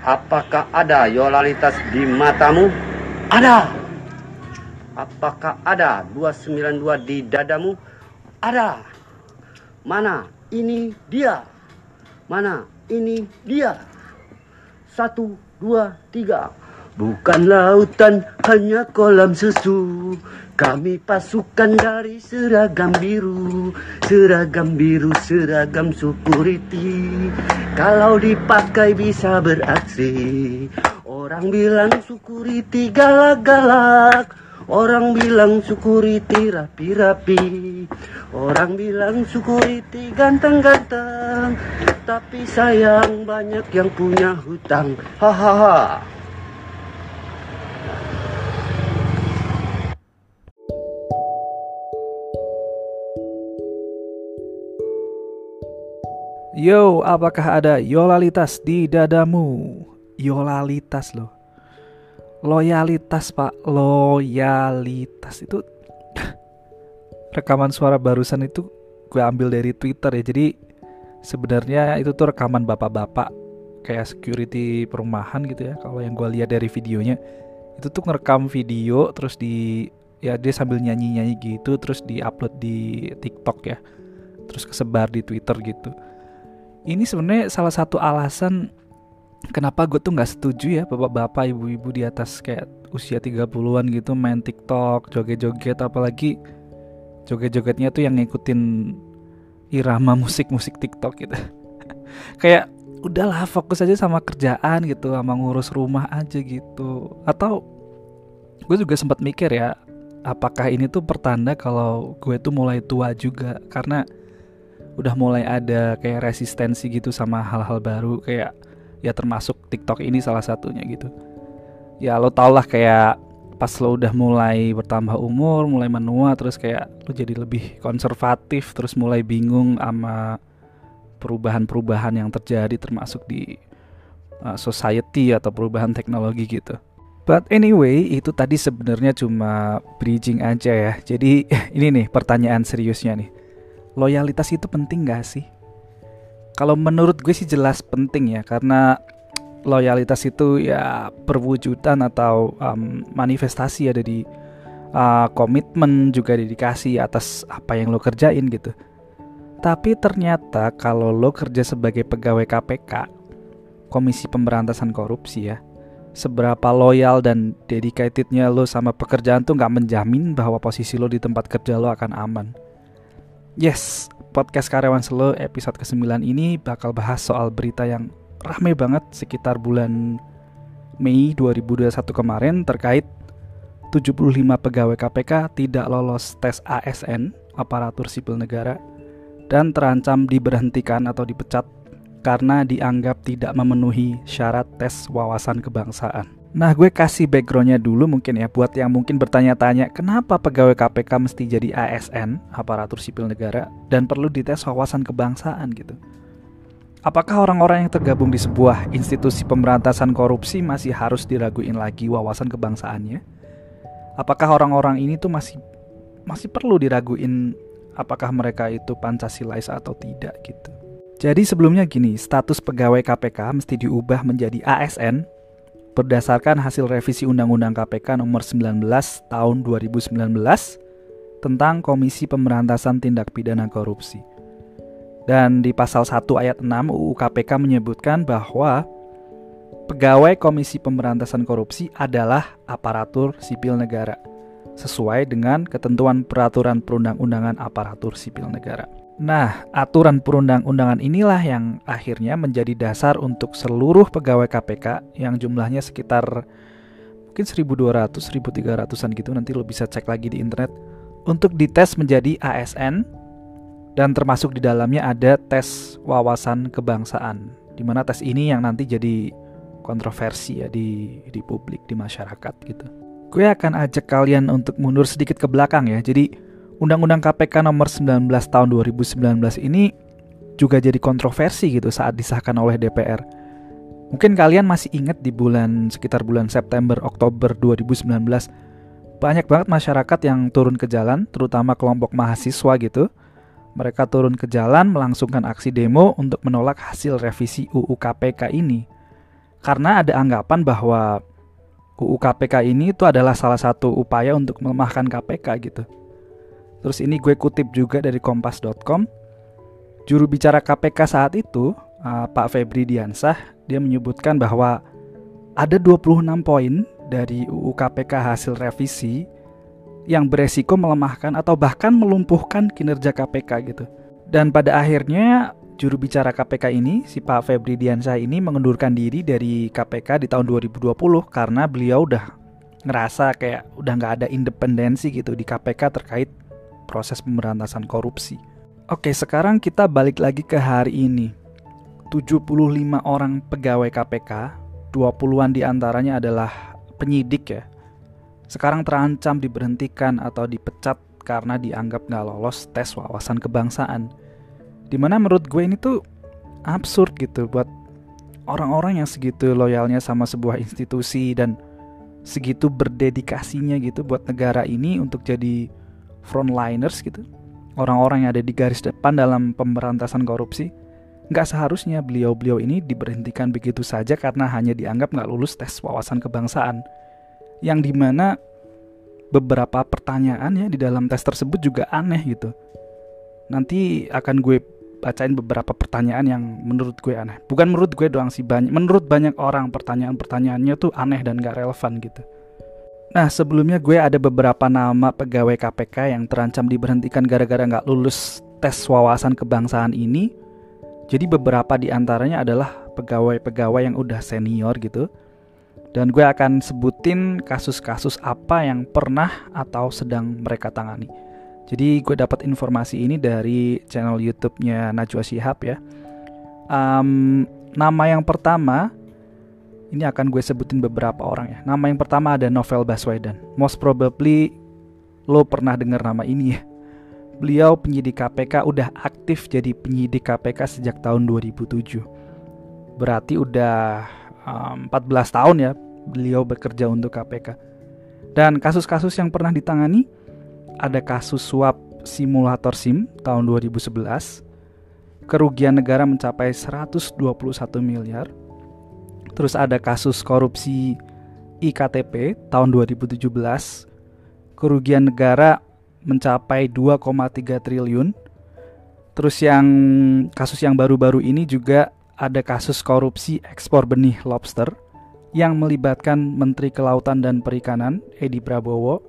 Apakah ada loyalitas di matamu? Ada. Apakah ada 292 di dadamu? Ada. Mana ini dia? Mana ini dia? 1, 2, 3. Bukan lautan, hanya kolam susu. Kami pasukan dari seragam biru, seragam security. Kalau dipakai bisa beraksi. Orang bilang security galak-galak, orang bilang security rapi-rapi, orang bilang security ganteng-ganteng, tapi sayang banyak yang punya hutang. Hahaha. Yo, apakah ada loyalitas di dadamu? Loyalitas loh. Loyalitas pak, loyalitas itu rekaman suara barusan itu gue ambil dari Twitter ya. Jadi sebenarnya itu tuh rekaman bapak-bapak kayak security perumahan gitu ya. Kalau yang gue lihat dari videonya itu tuh ngerekam video terus dia sambil nyanyi-nyanyi gitu terus diupload di TikTok ya. Terus kesebar di Twitter gitu. Ini sebenarnya salah satu alasan kenapa gue tuh gak setuju ya bapak-bapak, ibu-ibu di atas kayak usia 30-an gitu main TikTok, joget-joget, apalagi joget-jogetnya tuh yang ngikutin irama musik-musik TikTok gitu. Kayak udahlah fokus aja sama kerjaan gitu, sama ngurus rumah aja gitu. Atau gue juga sempat mikir ya, apakah ini tuh pertanda kalau gue tuh mulai tua juga, karena udah mulai ada kayak resistensi gitu sama hal-hal baru, kayak ya termasuk TikTok ini salah satunya gitu. Ya lo tau lah kayak pas lo udah mulai bertambah umur, mulai menua, terus kayak lo jadi lebih konservatif, terus mulai bingung sama perubahan-perubahan yang terjadi termasuk di society atau perubahan teknologi gitu. But anyway, itu tadi sebenarnya cuma bridging aja ya. Jadi ini nih pertanyaan seriusnya nih. Loyalitas itu penting gak sih? Kalau menurut gue sih jelas penting ya, karena loyalitas itu ya perwujudan atau manifestasi ada di komitmen, juga dedikasi atas apa yang lo kerjain gitu. Tapi ternyata kalau lo kerja sebagai pegawai KPK, Komisi Pemberantasan Korupsi ya, seberapa loyal dan dedicatednya lo sama pekerjaan tuh gak menjamin bahwa posisi lo di tempat kerja lo akan aman. Yes, podcast Karyawan Slow episode ke-9 ini bakal bahas soal berita yang rame banget sekitar bulan Mei 2021 kemarin terkait 75 pegawai KPK tidak lolos tes ASN, aparatur sipil negara, dan terancam diberhentikan atau dipecat karena dianggap tidak memenuhi syarat tes wawasan kebangsaan. Nah, gue kasih backgroundnya dulu mungkin ya, buat yang mungkin bertanya-tanya kenapa pegawai KPK mesti jadi ASN, aparatur sipil negara, dan perlu dites wawasan kebangsaan gitu. Apakah orang-orang yang tergabung di sebuah institusi pemberantasan korupsi masih harus diraguin lagi wawasan kebangsaannya? Apakah orang-orang ini tuh masih perlu diraguin apakah mereka itu Pancasilais atau tidak gitu. Jadi sebelumnya gini, status pegawai KPK mesti diubah menjadi ASN berdasarkan hasil revisi Undang-Undang KPK nomor 19 tahun 2019 tentang Komisi Pemberantasan Tindak Pidana Korupsi. Dan di pasal 1 ayat 6 UU KPK menyebutkan bahwa pegawai Komisi Pemberantasan Korupsi adalah aparatur sipil negara sesuai dengan ketentuan peraturan perundang-undangan aparatur sipil negara. Nah, aturan perundang-undangan inilah yang akhirnya menjadi dasar untuk seluruh pegawai KPK yang jumlahnya sekitar mungkin 1.200, 1.300an gitu, nanti lo bisa cek lagi di internet, untuk dites menjadi ASN, dan termasuk di dalamnya ada tes wawasan kebangsaan, di mana tes ini yang nanti jadi kontroversi ya di publik, di masyarakat gitu. Gue akan ajak kalian untuk mundur sedikit ke belakang ya. Jadi Undang-Undang KPK nomor 19 tahun 2019 ini juga jadi kontroversi gitu saat disahkan oleh DPR. Mungkin kalian masih ingat di sekitar bulan September, Oktober 2019, banyak banget masyarakat yang turun ke jalan, terutama kelompok mahasiswa gitu. Mereka turun ke jalan melangsungkan aksi demo untuk menolak hasil revisi UU KPK ini. Karena ada anggapan bahwa UU KPK ini itu adalah salah satu upaya untuk melemahkan KPK gitu. Terus ini gue kutip juga dari kompas.com. Juru bicara KPK saat itu, Pak Febri Diansah, dia menyebutkan bahwa ada 26 poin dari UU KPK hasil revisi yang beresiko melemahkan atau bahkan melumpuhkan kinerja KPK gitu. Dan pada akhirnya juru bicara KPK ini, si Pak Febri Diansah ini mengundurkan diri dari KPK di tahun 2020 karena beliau udah ngerasa kayak udah gak ada independensi gitu di KPK terkait proses pemberantasan korupsi. Oke, sekarang kita balik lagi ke hari ini. 75 orang pegawai KPK, 20-an diantaranya adalah penyidik ya, sekarang terancam diberhentikan atau dipecat karena dianggap gak lolos tes wawasan kebangsaan. Dimana menurut gue ini tuh absurd gitu buat orang-orang yang segitu loyalnya sama sebuah institusi dan segitu berdedikasinya gitu buat negara ini untuk jadi frontliners gitu, orang-orang yang ada di garis depan dalam pemberantasan korupsi. Gak seharusnya beliau-beliau ini diberhentikan begitu saja karena hanya dianggap gak lulus tes wawasan kebangsaan. Yang dimana beberapa pertanyaan ya di dalam tes tersebut juga aneh gitu. Nanti akan gue bacain beberapa pertanyaan yang menurut gue aneh. Bukan menurut gue doang sih, menurut banyak orang pertanyaan-pertanyaannya tuh aneh dan gak relevan gitu. Nah, sebelumnya gue ada beberapa nama pegawai KPK yang terancam diberhentikan gara-gara gak lulus tes wawasan kebangsaan ini. Jadi beberapa di antaranya adalah pegawai-pegawai yang udah senior gitu. Dan gue akan sebutin kasus-kasus apa yang pernah atau sedang mereka tangani. Jadi gue dapat informasi ini dari channel YouTube-nya Najwa Shihab ya. Nama yang pertama, ini akan gue sebutin beberapa orang ya. Nama yang pertama ada Novel Baswedan. Most probably lo pernah dengar nama ini ya. Beliau penyidik KPK, udah aktif jadi penyidik KPK sejak tahun 2007. Berarti udah 14 tahun ya beliau bekerja untuk KPK. Dan kasus-kasus yang pernah ditangani, ada kasus suap simulator SIM tahun 2011, kerugian negara mencapai 121 miliar. Terus ada kasus korupsi IKTP tahun 2017, kerugian negara mencapai 2,3 triliun. Terus yang kasus yang baru-baru ini juga ada kasus korupsi ekspor benih lobster yang melibatkan Menteri Kelautan dan Perikanan Edi Prabowo.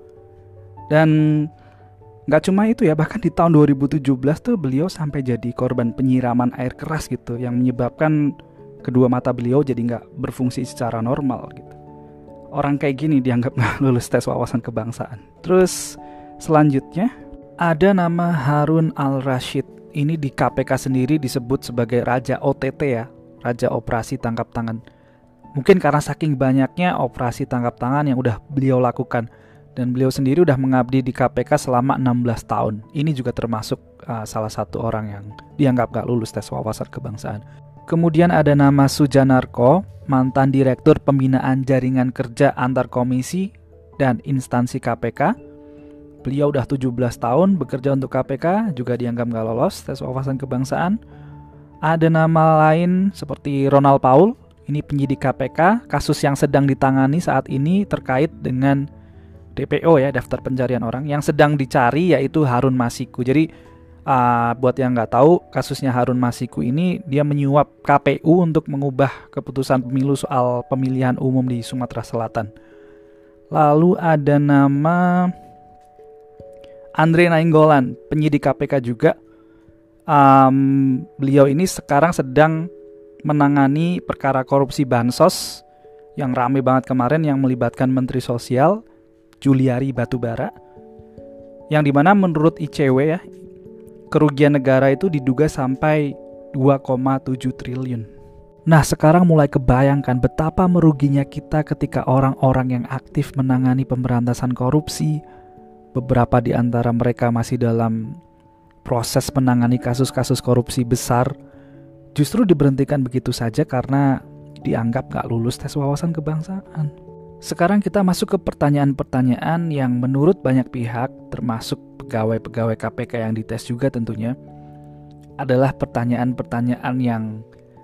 Dan gak cuma itu ya, bahkan di tahun 2017 tuh beliau sampai jadi korban penyiraman air keras gitu, yang menyebabkan kedua mata beliau jadi gak berfungsi secara normal gitu. Orang kayak gini dianggap gak lulus tes wawasan kebangsaan. Terus selanjutnya ada nama Harun Al-Rashid. Ini di KPK sendiri disebut sebagai Raja OTT ya, Raja Operasi Tangkap Tangan. Mungkin karena saking banyaknya operasi tangkap tangan yang udah beliau lakukan. Dan beliau sendiri udah mengabdi di KPK selama 16 tahun. Ini juga termasuk salah satu orang yang dianggap gak lulus tes wawasan kebangsaan. Kemudian ada nama Sujanarko, mantan Direktur Pembinaan Jaringan Kerja Antar Komisi dan Instansi KPK. Beliau udah 17 tahun bekerja untuk KPK, juga dianggap gak lolos tes wawasan kebangsaan. Ada nama lain seperti Ronald Paul, ini penyidik KPK, kasus yang sedang ditangani saat ini terkait dengan DPO ya, daftar pencarian orang. Yang sedang dicari yaitu Harun Masiku. Jadi buat yang nggak tahu, kasusnya Harun Masiku ini dia menyuap KPU untuk mengubah keputusan pemilu soal pemilihan umum di Sumatera Selatan. Lalu ada nama Andre Nainggolan, penyidik KPK juga. Beliau ini sekarang sedang menangani perkara korupsi bansos yang rame banget kemarin, yang melibatkan Menteri Sosial Juliari Batubara, yang dimana menurut ICW ya, kerugian negara itu diduga sampai 2,7 triliun. Nah, sekarang mulai kebayangkan betapa meruginya kita ketika orang-orang yang aktif menangani pemberantasan korupsi, beberapa di antara mereka masih dalam proses menangani kasus-kasus korupsi besar, justru diberhentikan begitu saja karena dianggap gak lulus tes wawasan kebangsaan. Sekarang kita masuk ke pertanyaan-pertanyaan yang menurut banyak pihak, termasuk pegawai-pegawai KPK yang dites juga tentunya, adalah pertanyaan-pertanyaan yang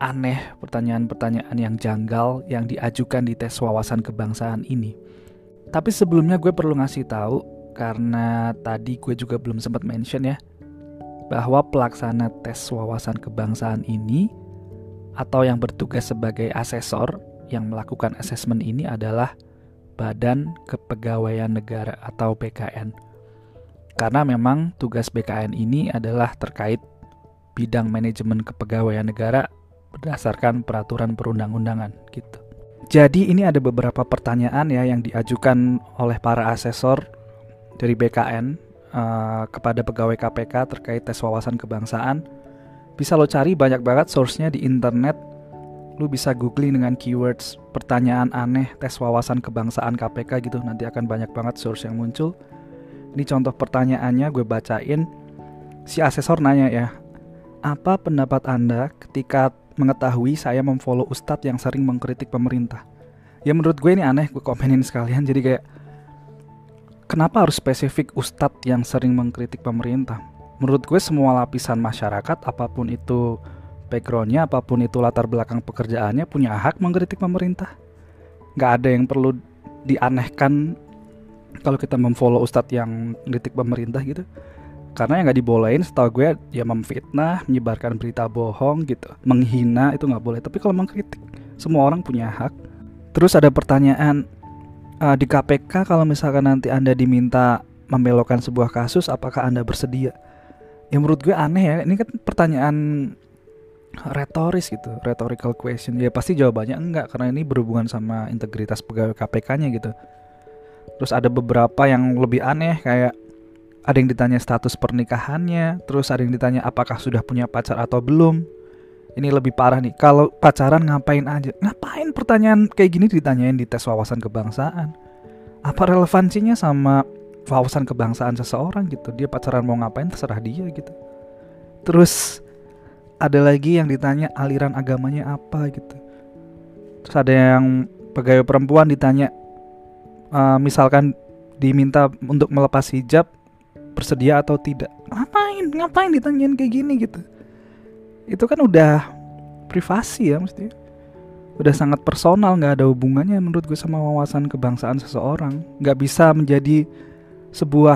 aneh, pertanyaan-pertanyaan yang janggal yang diajukan di tes wawasan kebangsaan ini. Tapi sebelumnya gue perlu ngasih tahu, karena tadi gue juga belum sempat mention ya, bahwa pelaksana tes wawasan kebangsaan ini atau yang bertugas sebagai asesor yang melakukan asesmen ini adalah Badan Kepegawaian Negara atau BKN. Karena memang tugas BKN ini adalah terkait bidang manajemen kepegawaian negara berdasarkan peraturan perundang-undangan gitu. Jadi ini ada beberapa pertanyaan ya yang diajukan oleh para asesor dari BKN kepada pegawai KPK terkait tes wawasan kebangsaan. Bisa lo cari banyak banget source-nya di internet. Lo bisa googling dengan keywords pertanyaan aneh tes wawasan kebangsaan KPK gitu. Nanti akan banyak banget source yang muncul. Ini contoh pertanyaannya gue bacain. Si asesor nanya ya, apa pendapat Anda ketika mengetahui saya memfollow ustadz yang sering mengkritik pemerintah? Ya menurut gue ini aneh, gue komenin sekalian. Jadi kayak, kenapa harus spesifik ustadz yang sering mengkritik pemerintah? Menurut gue semua lapisan masyarakat, apapun itu backgroundnya, apapun itu latar belakang pekerjaannya, punya hak mengkritik pemerintah. Gak ada yang perlu dianehkan kalau kita memfollow ustadz yang kritik pemerintah gitu. Karena yang gak dibolehin setahu gue ya memfitnah, menyebarkan berita bohong gitu, menghina itu gak boleh. Tapi kalau mengkritik, semua orang punya hak. Terus ada pertanyaan, di KPK kalau misalkan nanti Anda diminta membelokkan sebuah kasus, apakah Anda bersedia? Ya menurut gue aneh ya, ini kan pertanyaan retoris gitu, rhetorical question. Ya pasti jawabannya enggak, karena ini berhubungan sama integritas pegawai KPK-nya gitu. Terus ada beberapa yang lebih aneh, kayak ada yang ditanya status pernikahannya, terus ada yang ditanya apakah sudah punya pacar atau belum. Ini lebih parah nih, kalau pacaran ngapain aja? Ngapain pertanyaan kayak gini ditanyain di tes wawasan kebangsaan? Apa relevansinya sama wawasan kebangsaan seseorang gitu? Dia pacaran mau ngapain terserah dia gitu. Terus ada lagi yang ditanya aliran agamanya apa gitu. Terus ada yang pegawai perempuan ditanya, misalkan diminta untuk melepas hijab, bersedia atau tidak? Ngapain ditanyain kayak gini gitu? Itu kan udah privasi ya, mesti udah sangat personal, nggak ada hubungannya menurut gue sama wawasan kebangsaan seseorang. Nggak bisa menjadi sebuah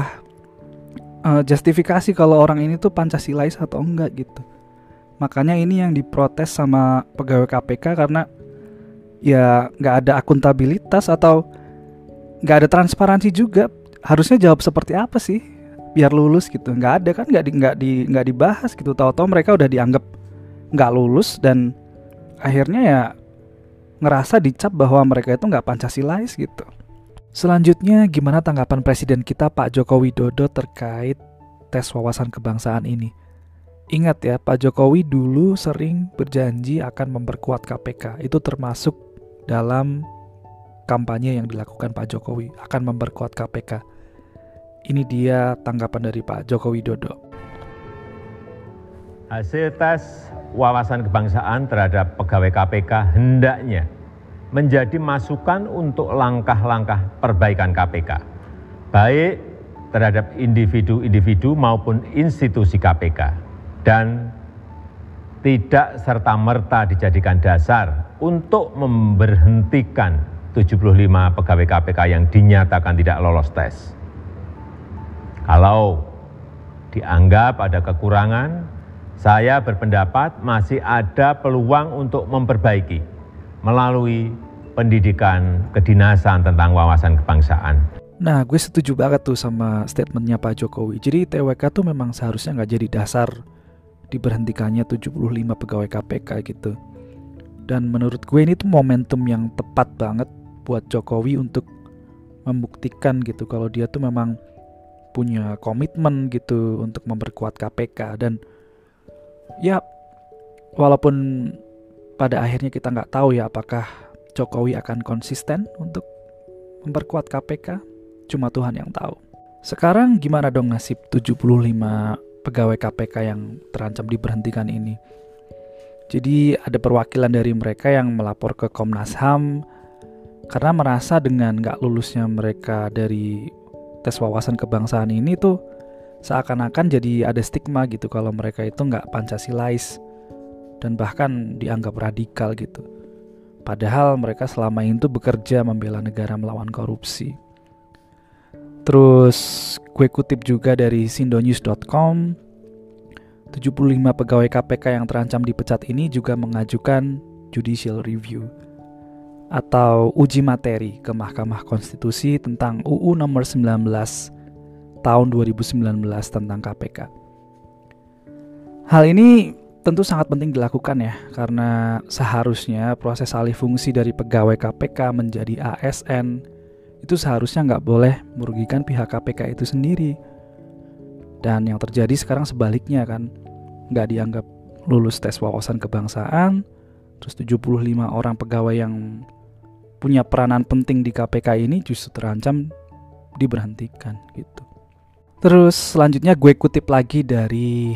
justifikasi kalau orang ini tuh Pancasilais atau enggak gitu. Makanya ini yang diprotes sama pegawai KPK, karena ya nggak ada akuntabilitas atau nggak ada transparansi juga. Harusnya jawab seperti apa sih biar lulus gitu? Nggak ada kan, nggak dibahas gitu. Tahu-tahu mereka udah dianggap nggak lulus dan akhirnya ya ngerasa dicap bahwa mereka itu nggak Pancasilais gitu. Selanjutnya, gimana tanggapan Presiden kita Pak Joko Widodo terkait tes wawasan kebangsaan ini? Ingat ya, Pak Jokowi dulu sering berjanji akan memperkuat KPK. Itu termasuk dalam kampanye yang dilakukan Pak Jokowi, akan memperkuat KPK. Ini dia tanggapan dari Pak Joko Widodo. Hasil tes wawasan kebangsaan terhadap pegawai KPK hendaknya menjadi masukan untuk langkah-langkah perbaikan KPK, baik terhadap individu-individu maupun institusi KPK, dan tidak serta-merta dijadikan dasar untuk memberhentikan 75 pegawai KPK yang dinyatakan tidak lolos tes. Kalau dianggap ada kekurangan, saya berpendapat masih ada peluang untuk memperbaiki melalui pendidikan kedinasan tentang wawasan kebangsaan. Nah, gue setuju banget tuh sama statementnya Pak Jokowi. Jadi TWK tuh memang seharusnya nggak jadi dasar diberhentikannya 75 pegawai KPK gitu. Dan menurut gue ini tuh momentum yang tepat banget buat Jokowi untuk membuktikan gitu kalau dia tuh memang punya komitmen gitu untuk memperkuat KPK. Dan ya walaupun pada akhirnya kita nggak tahu ya apakah Jokowi akan konsisten untuk memperkuat KPK, cuma Tuhan yang tahu. Sekarang gimana dong nasib 75 pegawai KPK yang terancam diberhentikan ini? Jadi ada perwakilan dari mereka yang melapor ke Komnas HAM karena merasa dengan nggak lulusnya mereka dari tes wawasan kebangsaan ini tuh seakan-akan jadi ada stigma gitu kalau mereka itu nggak Pancasilais. dan bahkan dianggap radikal gitu. Padahal mereka selama itu bekerja membela negara melawan korupsi. Terus gue kutip juga dari sindonews.com, 75 pegawai KPK yang terancam dipecat ini juga mengajukan judicial review atau uji materi ke Mahkamah Konstitusi tentang UU nomor 19 tahun 2019 tentang KPK. Hal ini tentu sangat penting dilakukan ya, karena seharusnya proses alih fungsi dari pegawai KPK menjadi ASN itu seharusnya nggak boleh merugikan pihak KPK itu sendiri. Dan yang terjadi sekarang sebaliknya kan, nggak dianggap lulus tes wawasan kebangsaan, terus 75 orang pegawai yang punya peranan penting di KPK ini justru terancam diberhentikan gitu. Terus selanjutnya gue kutip lagi dari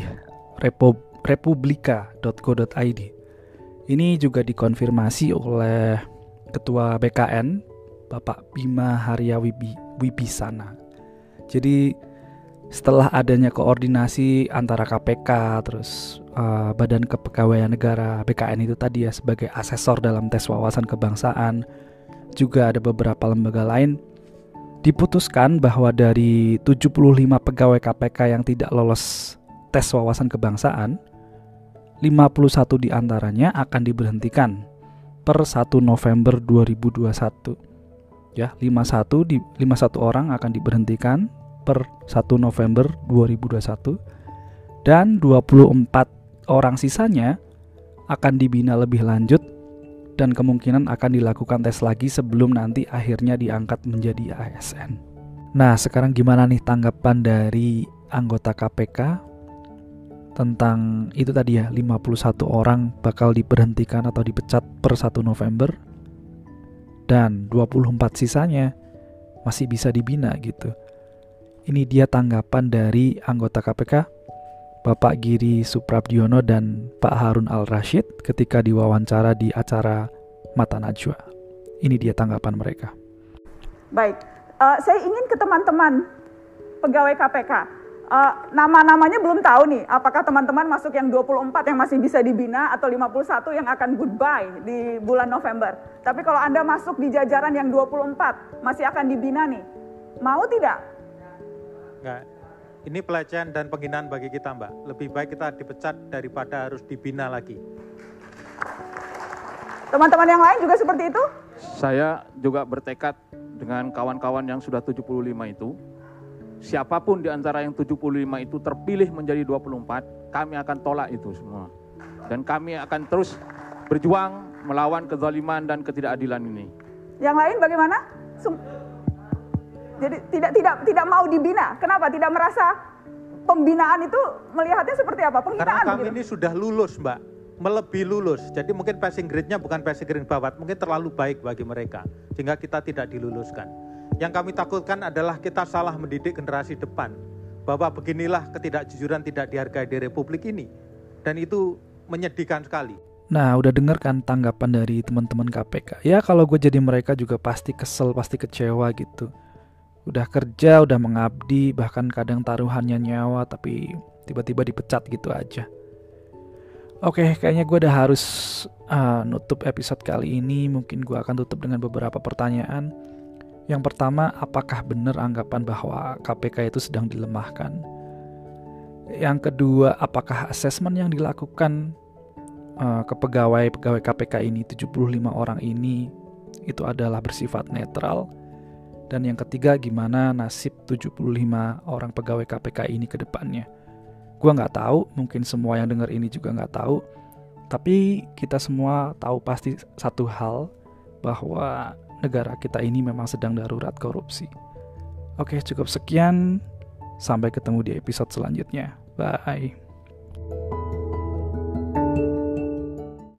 republika.co.id. Ini juga dikonfirmasi oleh Ketua BKN, Bapak Bima Haria Wibisana. Jadi setelah adanya koordinasi antara KPK, terus Badan Kepegawaian Negara BKN itu tadi ya sebagai asesor dalam tes wawasan kebangsaan, juga ada beberapa lembaga lain, diputuskan bahwa dari 75 pegawai KPK yang tidak lolos tes wawasan kebangsaan, 51 diantaranya akan diberhentikan per 1 November 2021. Ya, 51 orang akan diberhentikan per 1 November 2021 dan 24 orang sisanya akan dibina lebih lanjut dan kemungkinan akan dilakukan tes lagi sebelum nanti akhirnya diangkat menjadi ASN. Nah, sekarang gimana nih tanggapan dari anggota KPK tentang itu tadi ya, 51 orang bakal diberhentikan atau dipecat per 1 November dan 24 sisanya masih bisa dibina gitu. Ini dia tanggapan dari anggota KPK Bapak Giri Suprabdiono dan Pak Harun Al-Rashid ketika diwawancara di acara Mata Najwa. Ini dia tanggapan mereka. Baik, saya ingin ke teman-teman pegawai KPK. Nama-namanya belum tahu nih, apakah teman-teman masuk yang 24 yang masih bisa dibina atau 51 yang akan goodbye di bulan November. Tapi kalau Anda masuk di jajaran yang 24 masih akan dibina nih, mau tidak? Enggak. Ini pelecehan dan penghinaan bagi kita, Mbak. Lebih baik kita dipecat daripada harus dibina lagi. Teman-teman yang lain juga seperti itu? Saya juga bertekad dengan kawan-kawan yang sudah 75 itu. Siapapun di antara yang 75 itu terpilih menjadi 24, kami akan tolak itu semua. Dan kami akan terus berjuang melawan kezaliman dan ketidakadilan ini. Yang lain bagaimana? Jadi tidak mau dibina. Kenapa? Tidak merasa pembinaan itu melihatnya seperti apa? Penghinaan. Karena kami begitu? ini sudah lulus, Mbak. Melebihi lulus. Jadi mungkin passing grade-nya bukan passing grade bawat, mungkin terlalu baik bagi mereka. Sehingga kita tidak diluluskan. Yang kami takutkan adalah kita salah mendidik generasi depan. Bahwa beginilah ketidakjujuran tidak dihargai di Republik ini. Dan itu menyedihkan sekali. Nah, udah denger kan tanggapan dari teman-teman KPK. Ya kalau gue jadi mereka juga pasti kesel, pasti kecewa gitu. Udah kerja, udah mengabdi, bahkan kadang taruhannya nyawa, tapi tiba-tiba dipecat gitu aja. Oke, kayaknya gue udah harus nutup episode kali ini. Mungkin gue akan tutup dengan beberapa pertanyaan. Yang pertama, apakah benar anggapan bahwa KPK itu sedang dilemahkan? Yang kedua, apakah asesmen yang dilakukan ke pegawai KPK ini, 75 orang ini, itu adalah bersifat netral? Dan yang ketiga, gimana nasib 75 orang pegawai KPK ini ke depannya? Gua nggak tahu, mungkin semua yang dengar ini juga nggak tahu. Tapi kita semua tahu pasti satu hal, bahwa negara kita ini memang sedang darurat korupsi. Oke, cukup sekian. Sampai ketemu di episode selanjutnya. Bye.